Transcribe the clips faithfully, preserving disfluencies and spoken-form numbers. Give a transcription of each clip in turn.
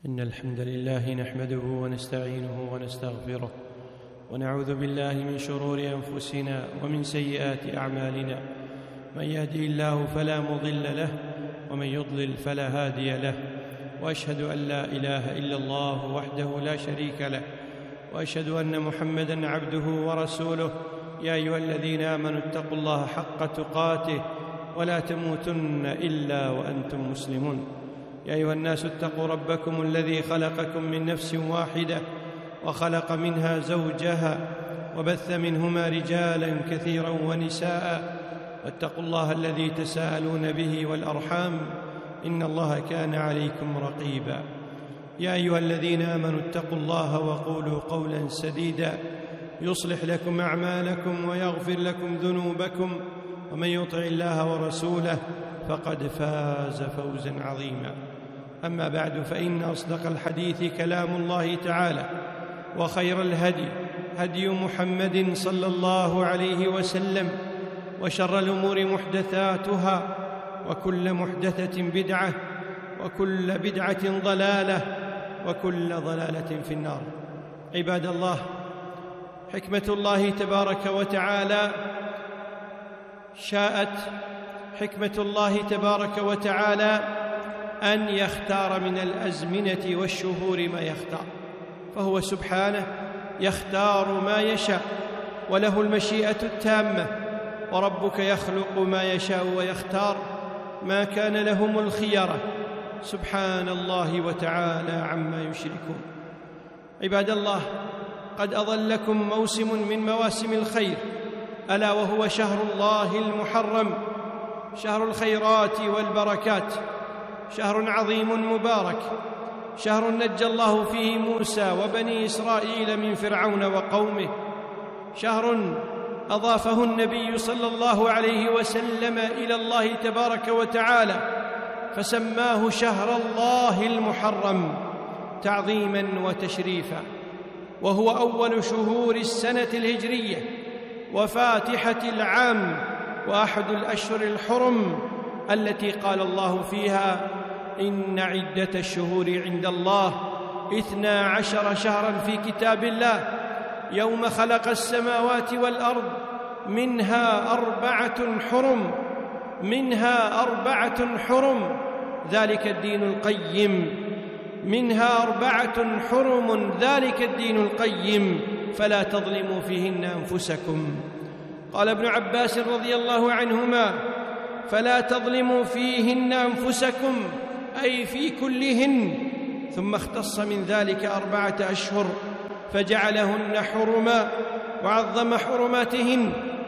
إن الحمد لله نحمده ونستعينه ونستغفره ونعوذ بالله من شرور أنفسنا ومن سيئات أعمالنا. من يهدي الله فلا مضل له ومن يضلل فلا هادي له، وأشهد أن لا إله إلا الله وحده لا شريك له، وأشهد أن محمدًا عبده ورسوله. يا أيها الذين آمنوا اتقوا الله حق تقاته ولا تموتن إلا وأنتم مسلمون. يا أيها الناس اتقوا ربكم الذي خلقكم من نفس واحدة وخلق منها زوجها وبث منهما رجالا كثيرا ونساء، واتقوا الله الذي تساءلون به والأرحام إن الله كان عليكم رقيبا. يا أيها الذين آمنوا اتقوا الله وقولوا قولا سديدا يصلح لكم أعمالكم ويغفر لكم ذنوبكم، ومن يطع الله ورسوله فقد فاز فوزا عظيما. أما بعد، فإن أصدق الحديث كلام الله تعالى، وخير الهدي هدي محمد صلى الله عليه وسلم، وشر الأمور محدثاتها، وكل محدثة بدعة، وكل بدعة ضلالة، وكل ضلالة في النار. عباد الله، حكمة الله تبارك وتعالى شاءت حكمة الله تبارك وتعالى أن يختار من الأزمنة والشهور ما يختار، فهو سبحانه يختار ما يشاء وله المشيئة التامة. وربك يخلق ما يشاء ويختار، ما كان لهم الخيرة، سبحان الله وتعالى عما يشركون. عباد الله، قد أظلكم موسم من مواسم الخير، ألا وهو شهر الله المحرم، شهر الخيرات والبركات، شهر عظيم مبارك، شهر نجى الله فيه موسى وبني إسرائيل من فرعون وقومه، شهر أضافه النبي صلى الله عليه وسلم إلى الله تبارك وتعالى فسماه شهر الله المحرم تعظيما وتشريفا، وهو أول شهور السنة الهجرية وفاتحة العام، وأحد الأشهر الحرم التي قال الله فيها: إن عدة الشهور عند الله اثنا عشر شهرا في كتاب الله يوم خلق السماوات والأرض منها أربعة حرم منها أربعة حرم ذلك الدين القيم منها أربعة حرم ذلك الدين القيم فلا تظلموا فيهن أنفسكم. قال ابن عباس رضي الله عنهما: فلا تظلموا فيهن أنفسكم، أي في كلهن. ثم اختص من ذلك أربعة أشهر فجعلهن حرما، وعظم حرماتهن،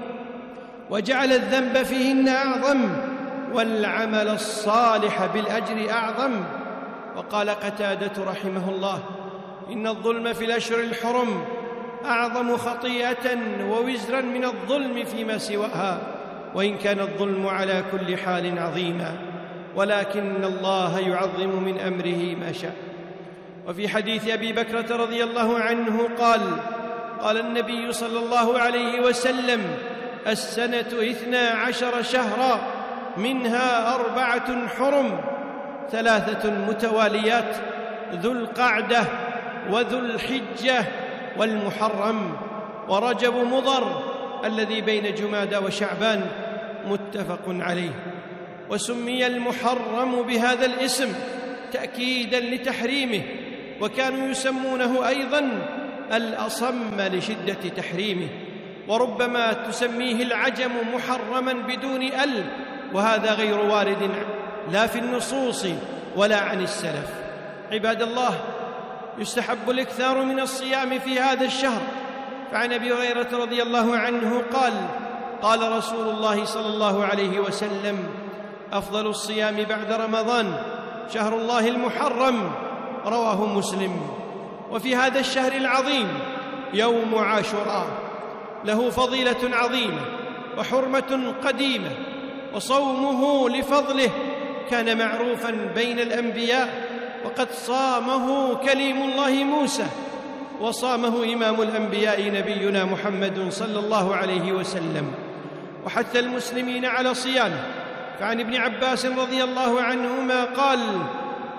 وجعل الذنب فيهن أعظم، والعمل الصالح بالأجر أعظم. وقال قتادة رحمه الله: إن الظلم في الأشهر الحرم أعظم خطيئة ووزرا من الظلم فيما سواها، وإن كان الظلم على كل حال عظيما، ولكن الله يعظم من أمره ما شاء. وفي حديث أبي بكرة رضي الله عنه قال: قال النبي صلى الله عليه وسلم: السنة اثنا عشر شهرا منها أربعة حرم، ثلاثة متواليات: ذو القعدة وذو الحجة والمحرم، ورجب مضر الذي بين جمادى وشعبان، متفق عليه. وسمي المحرم بهذا الاسم تأكيداً لتحريمه، وكانوا يسمونه أيضاً الأصم لشدة تحريمه، وربما تسميه العجم محرماً بدون ال، وهذا غير وارد لا في النصوص ولا عن السلف. عباد الله، يستحب الإكثار من الصيام في هذا الشهر. فعن أبي هريرة رضي الله عنه قال: قال رسول الله صلى الله عليه وسلم: أفضل الصيام بعد رمضان شهر الله المحرم، رواه مسلم. وفي هذا الشهر العظيم يوم عاشوراء له فضيلة عظيمة وحرمة قديمة، وصومه لفضله كان معروفا بين الأنبياء، وقد صامه كليم الله موسى، وصامه إمام الأنبياء نبينا محمد صلى الله عليه وسلم، وحث المسلمين على صيامه. فعن ابن عباس رضي الله عنهما قال: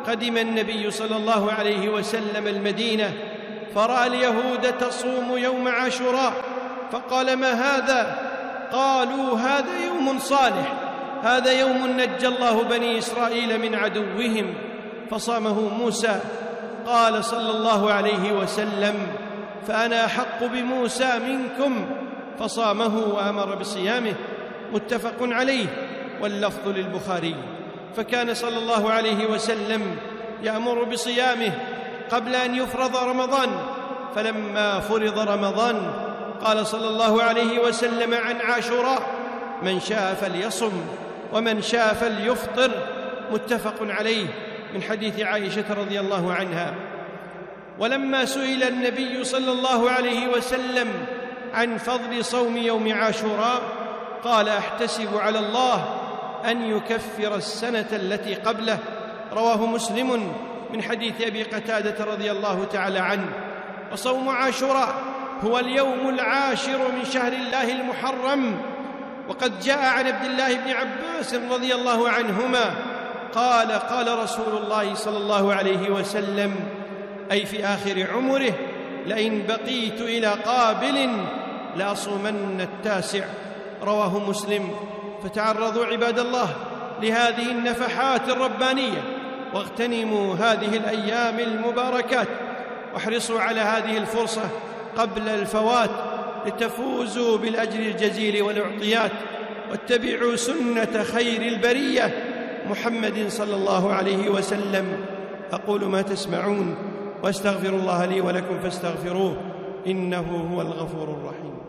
قدم النبي صلى الله عليه وسلم المدينة فرأى اليهود تصوم يوم عاشوراء، فقال: ما هذا؟ قالوا: هذا يوم صالح، هذا يوم نجى الله بني إسرائيل من عدوهم فصامه موسى. قال صلى الله عليه وسلم: فأنا أحق بموسى منكم، فصامه وأمر بصيامه. متفق عليه، واللفظ للبخاري. فكان صلى الله عليه وسلم يأمر بصيامه قبل أن يفرض رمضان، فلما فرض رمضان قال صلى الله عليه وسلم عن عاشوراء: من شاء فليصم ومن شاء فليفطر. متفق عليه، من حديث عائشة رضي الله عنها. ولما سئل النبي صلى الله عليه وسلم عن فضل صوم يوم عاشوراء قال: أحتسب على الله أن يكفر السنة التي قبله. رواه مسلم من حديث أبي قتادة رضي الله تعالى عنه. وصوم عاشوراء هو اليوم العاشر من شهر الله المحرم. وقد جاء عن عبد الله بن عباس رضي الله عنهما قال: قال رسول الله صلى الله عليه وسلم، أي في آخر عمره: لئن بقيت إلى قابل لأصومن التاسع. رواه مسلم. فتعرضوا عباد الله لهذه النفحات الربانية، واغتنموا هذه الأيام المباركات، واحرصوا على هذه الفرصة قبل الفوات لتفوزوا بالأجر الجزيل والأعطيات، واتبعوا سنة خير البرية محمد صلى الله عليه وسلم. أقول ما تسمعون وأستغفر الله لي ولكم فاستغفروه، إنه هو الغفور الرحيم.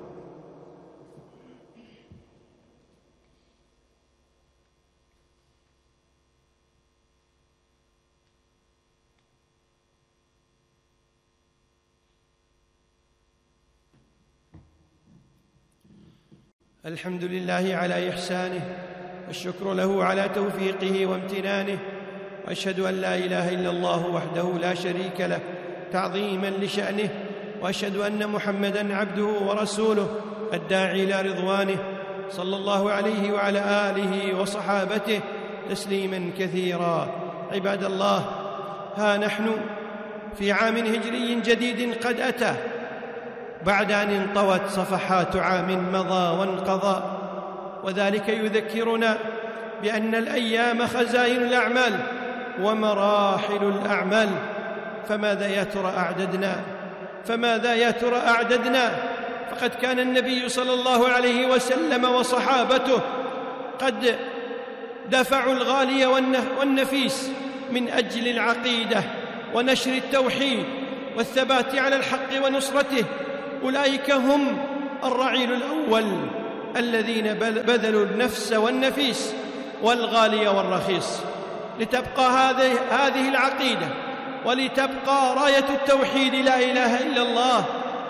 الحمد لله على إحسانه، والشكر له على توفيقه وامتنانه، وأشهد أن لا إله إلا الله وحده لا شريك له تعظيما لشأنه، وأشهد أن محمدًا عبده ورسوله الداعي إلى رضوانه، صلى الله عليه وعلى آله وصحابته تسليماً كثيرا. عباد الله، ها نحن في عام هجري جديد قد أتى بعد أن انطوت صفحات عام مضى وانقضى، وذلك يذكرنا بأن الأيام خزائن الأعمال ومراحل الأعمال. فماذا يا ترى أعددنا فماذا يا ترى أعددنا فقد كان النبي صلى الله عليه وسلم وصحابته قد دفعوا الغالي والنفيس من أجل العقيدة ونشر التوحيد والثبات على الحق ونصرته. أولئك هم الرعيل الأول الذين بذلوا النفس والنفيس والغالي والرخيص لتبقى هذه هذه العقيدة، ولتبقى راية التوحيد لا إله إلا الله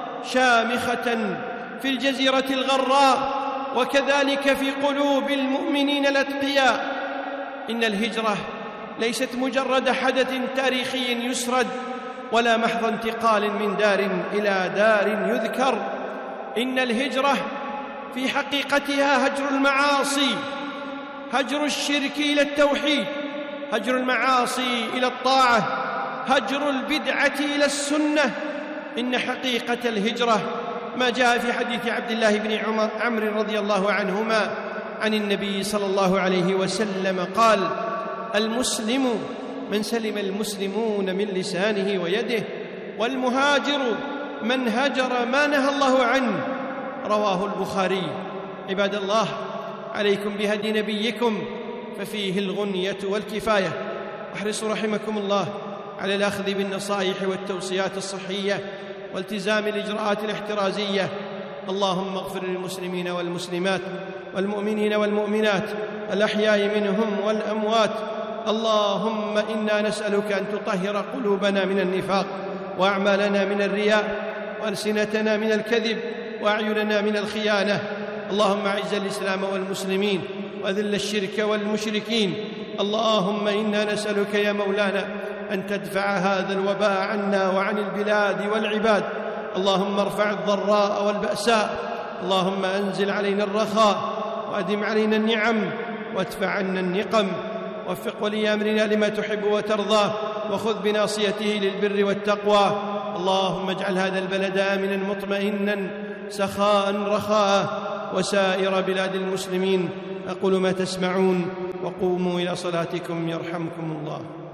شامخة في الجزيرة الغراء، وكذلك في قلوب المؤمنين الأتقياء. إن الهجرة ليست مجرد حدث تاريخي يسرد، ولا محض انتقال من دار إلى دار يذكر. إن الهجرة في حقيقتها هجر المعاصي، هجر الشرك إلى التوحيد، هجر المعاصي إلى الطاعة، هجر البدعة إلى السنة. إن حقيقة الهجرة ما جاء في حديث عبد الله بن عمرو رضي الله عنهما عن النبي صلى الله عليه وسلم قال: المسلم من سلم المسلمون من لسانه ويده، والمهاجر من هجر ما نهى الله عنه. رواه البخاري. عباد الله، عليكم بهدي نبيكم ففيه الغنية والكفاية. احرصوا رحمكم الله على الأخذ بالنصائح والتوصيات الصحية والتزام الإجراءات الاحترازية. اللهم اغفر للمسلمين والمسلمات والمؤمنين والمؤمنات الأحياء منهم والأموات. اللهم إنا نسألك أن تطهر قلوبنا من النفاق، وأعمالنا من الرياء، وألسنتنا من الكذب، وأعيننا من الخيانة. اللهم أعز الإسلام والمسلمين، وأذل الشرك والمشركين. اللهم إنا نسألك يا مولانا أن تدفع هذا الوباء عنا وعن البلاد والعباد. اللهم ارفع الضراء والبأساء. اللهم أنزل علينا الرخاء، وأدم علينا النعم، وادفع عنا النقم. وفق ولي أمرنا لما تحب وترضى، وخذ بناصيته للبر والتقوى. اللهم اجعل هذا البلد آمنا مطمئنا سخاء رخاء، وسائر بلاد المسلمين. أقول ما تسمعون، وقوموا إلى صلاتكم يرحمكم الله.